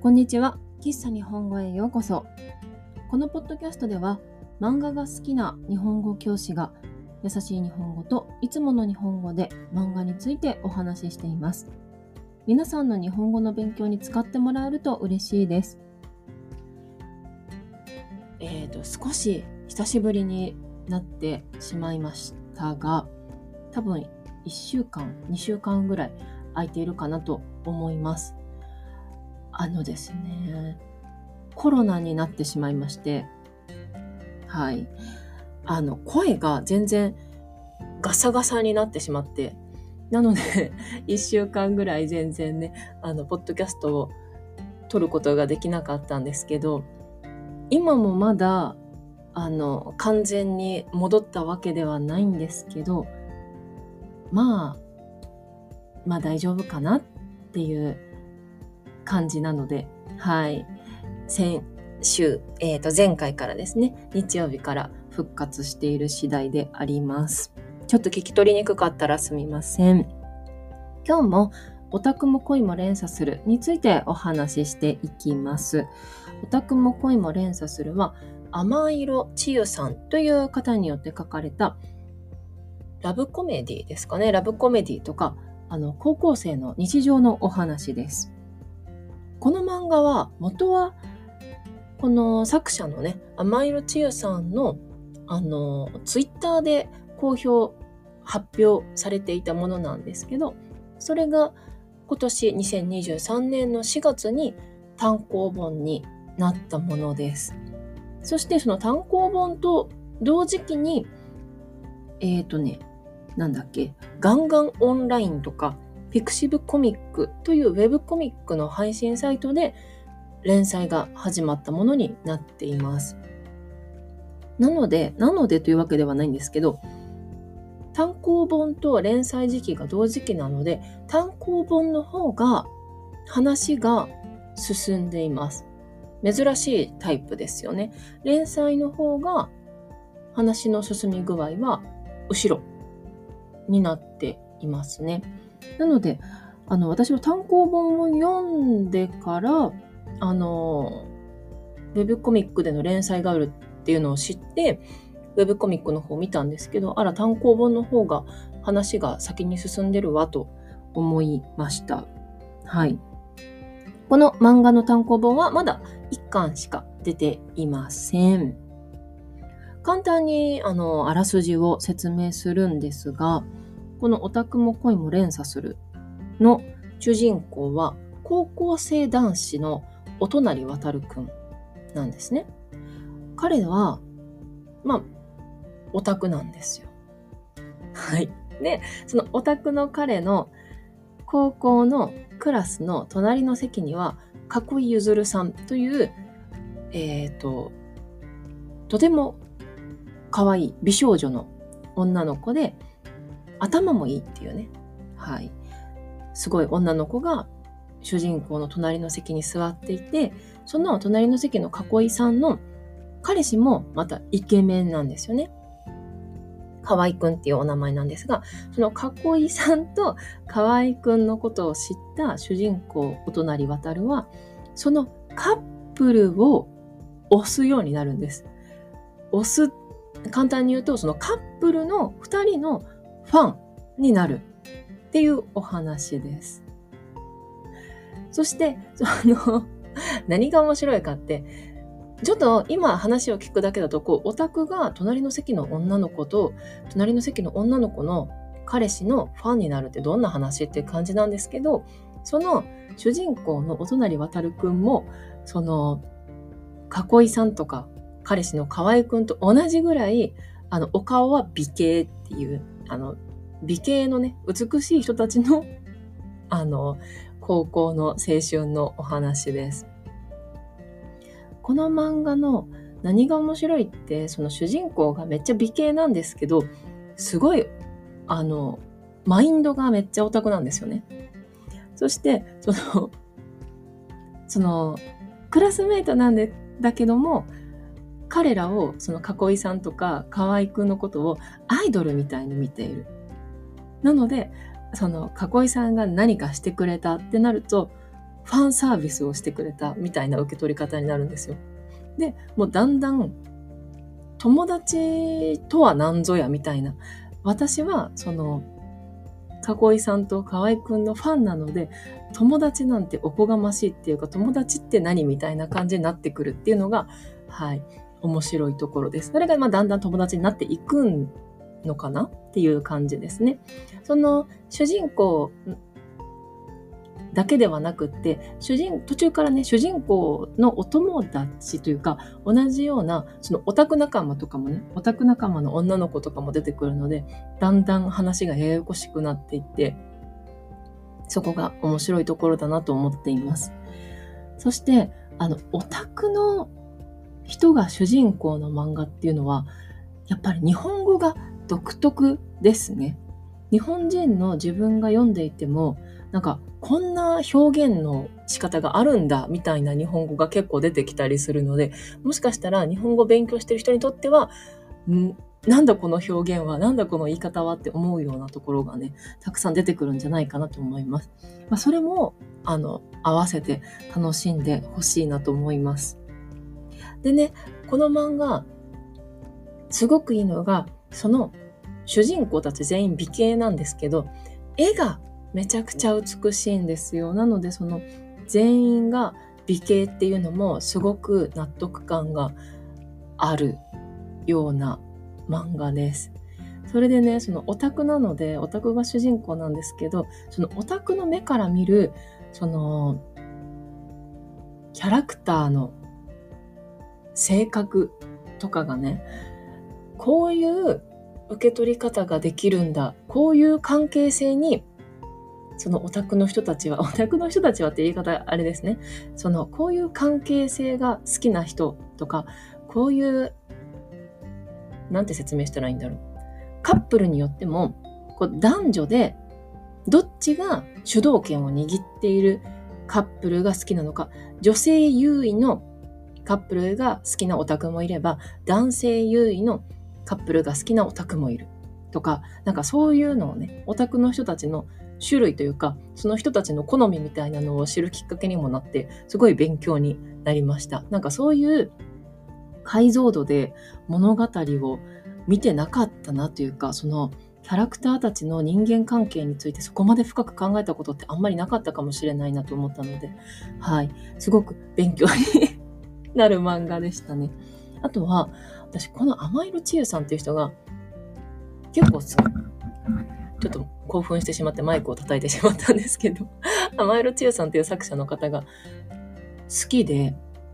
こんにちは。喫茶日本語へようこそ。このポッドキャストでは、漫画が好きな日本語教師が優しい日本語といつもの日本語で漫画についてお話ししています。皆さんの日本語の勉強に使ってもらえると嬉しいです。少し久しぶりになってしまいましたが、多分1週間、2週間ぐらい空いているかなと思います。ですね、コロナになってしまいまして、はい。声が全然ガサガサになってしまって、なので、1週間ぐらい全然ね、ポッドキャストを撮ることができなかったんですけど、今もまだ、完全に戻ったわけではないんですけど、まあ大丈夫かなっていう感じなので、はい。先週、前回からですね、日曜日から復活している次第であります。ちょっと聞き取りにくかったらすみません。今日もオタクも恋も連鎖するについてお話ししていきます。オタクも恋も連鎖するは、天色千代さんという方によって書かれたラブコメディですかね。ラブコメディとか、高校生の日常のお話です。この漫画は元はこの作者のね、天色千代さんのツイッターで発表されていたものなんですけど、それが今年2023年の4月に単行本になったものです。そしてその単行本と同時期にガンガンオンラインとかピクシブコミックというウェブコミックの配信サイトで連載が始まったものになっています。なのでというわけではないんですけど、単行本と連載時期が同時期なので、単行本の方が話が進んでいます。珍しいタイプですよね。連載の方が話の進み具合は後ろになっていますね。なので、私は単行本を読んでから、ウェブコミックでの連載があるっていうのを知って、ウェブコミックの方を見たんですけど、単行本の方が話が先に進んでるわと思いました。はい。この漫画の単行本はまだ1巻しか出ていません。簡単にあらすじを説明するんですが、このオタクも恋も連鎖するの主人公は高校生男子の音成航くんなんですね。彼はオタクなんですよ。はい。で、そのオタクの彼の高校のクラスの隣の席には囲いゆずるさんというとても可愛い美少女の女の子で、頭もいいっていうね、はい、すごい女の子が主人公の隣の席に座っていて、その隣の席の囲いさんの彼氏もまたイケメンなんですよね。河合くんっていうお名前なんですが、その囲いさんと河合くんのことを知った主人公音成航は、そのカップルを推すようになるんです。簡単に言うと、そのカップルの2人のファンになるっていうお話です。そして何が面白いかって、ちょっと今話を聞くだけだと、オタクが隣の席の女の子と隣の席の女の子の彼氏のファンになるってどんな話って感じなんですけど、その主人公の音成航くんも、その囲いさんとか彼氏の河合くんと同じぐらい、お顔は美形っていう、美形のね、美しい人たちの、高校の青春のお話です。この漫画の何が面白いって、その主人公がめっちゃ美形なんですけど、すごい、マインドがめっちゃオタクなんですよね。そして、その、クラスメイトだけども、彼らを、その囲いさんとか河合くんのことをアイドルみたいに見ている。なので、その囲いさんが何かしてくれたってなると、 ファンサービスをしてくれたみたいな受け取り方になるんですよ。で、もうだんだん友達とは何ぞやみたいな。私はかいさんと河合くんのファンなので、友達なんておこがましいっていうか、友達って何みたいな感じになってくるっていうのが、はい、面白いところです。それがだんだん友達になっていくのかなっていう感じですね。その主人公だけではなくって、途中からね、主人公のお友達というか、同じような、そのオタク仲間とかもね、オタク仲間の女の子とかも出てくるので、だんだん話がややこしくなっていって、そこが面白いところだなと思っています。そして、オタクの人が主人公の漫画っていうのは、やっぱり日本語が独特ですね。日本人の自分が読んでいても、こんな表現の仕方があるんだみたいな日本語が結構出てきたりするので、もしかしたら日本語を勉強している人にとっては、なんだこの表現は、なんだこの言い方はって思うようなところがね、たくさん出てくるんじゃないかなと思います。それも合わせて楽しんでほしいなと思います。でね、この漫画すごくいいのが、その主人公たち全員美形なんですけど、絵がめちゃくちゃ美しいんですよ。なのでその全員が美形っていうのもすごく納得感があるような漫画です。それでね、そのオタクなので、オタクが主人公なんですけど、そのオタクの目から見るそのキャラクターの性格とかがね、こういう受け取り方ができるんだ、こういう関係性にそのオタクの人たちはって言い方あれですね。こういう関係性が好きな人とか、こういう、なんて説明したらいいんだろう。カップルによっても、男女でどっちが主導権を握っているカップルが好きなのか、女性優位のカップルが好きなオタクもいれば、男性優位のカップルが好きなオタクもいるとか、そういうのをね、オタクの人たちの種類というか、その人たちの好みみたいなのを知るきっかけにもなって、すごい勉強になりました。そういう解像度で物語を見てなかったなというか、そのキャラクターたちの人間関係についてそこまで深く考えたことってあんまりなかったかもしれないなと思ったので、はい、すごく勉強になる漫画でしたね。あとは、私この甘色千優さんっていう人が結構ちょっと興奮してしまってマイクを叩いてしまったんですけど、甘色千優さんっていう作者の方が好きで、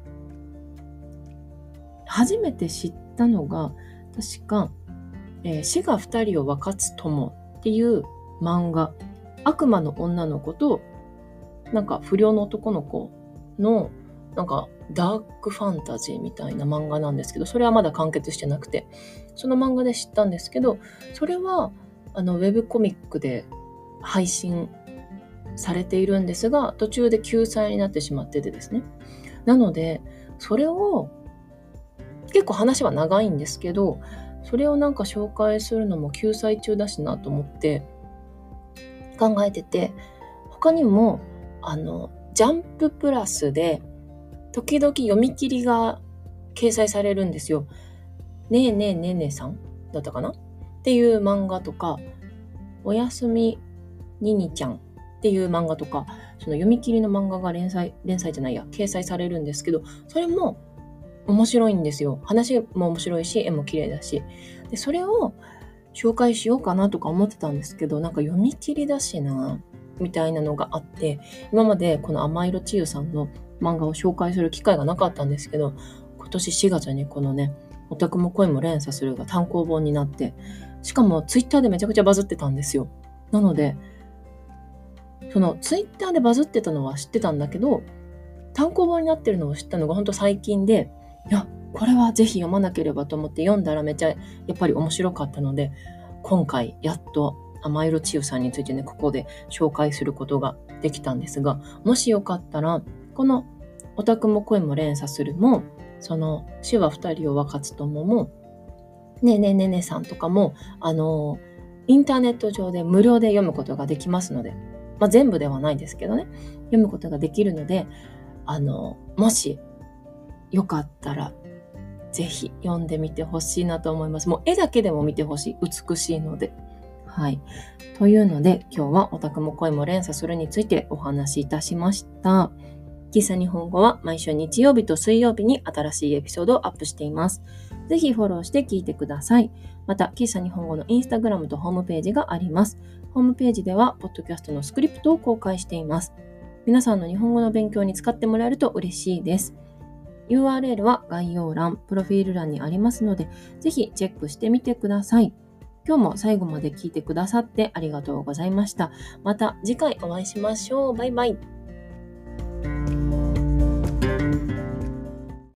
初めて知ったのが、確か、死が二人を分かつ友っていう漫画、悪魔の女の子と、不良の男の子の、ダークファンタジーみたいな漫画なんですけど、それはまだ完結してなくて、その漫画で知ったんですけど、それは、ウェブコミックで配信されているんですが、途中で休載になってしまっててですね。なので、それを、結構話は長いんですけど、それを紹介するのも休載中だしなと思って考えてて、他にも、ジャンププラスで、時々読み切りが掲載されるんですよ。ねえねえねえねえさんだったかなっていう漫画とか、おやすみににちゃんっていう漫画とか、その読み切りの漫画が掲載されるんですけど、それも面白いんですよ。話も面白いし、絵も綺麗だし。で、それを紹介しようかなとか思ってたんですけど、読み切りだしな、みたいなのがあって、今までこの甘色千優さんの漫画を紹介する機会がなかったんですけど、今年4月にこのね、オタクも恋も連鎖するが単行本になって、しかもツイッターでめちゃくちゃバズってたんですよ。なので、そのツイッターでバズってたのは知ってたんだけど、単行本になってるのを知ったのが本当最近で、いや、これはぜひ読まなければと思って読んだらめちゃやっぱり面白かったので、今回やっと甘色千優さんについてね、ここで紹介することができたんですが、もしよかったら、このオタクも恋も連鎖するも、その死は二人を分かつ友も、ねえねえねえねえさんとかも、インターネット上で無料で読むことができますので、 全部ではないですけどね、読むことができるので、もしよかったらぜひ読んでみてほしいなと思います。もう絵だけでも見てほしい。美しいので。はい。というので、今日はオタクも恋も連鎖するについてお話しいたしました。喫茶日本語は毎週日曜日と水曜日に新しいエピソードをアップしています。ぜひフォローして聞いてください。また、喫茶日本語のインスタグラムとホームページがあります。ホームページでは、ポッドキャストのスクリプトを公開しています。皆さんの日本語の勉強に使ってもらえると嬉しいです。URL は概要欄、プロフィール欄にありますので、ぜひチェックしてみてください。今日も最後まで聞いてくださってありがとうございました。また次回お会いしましょう。バイバイ。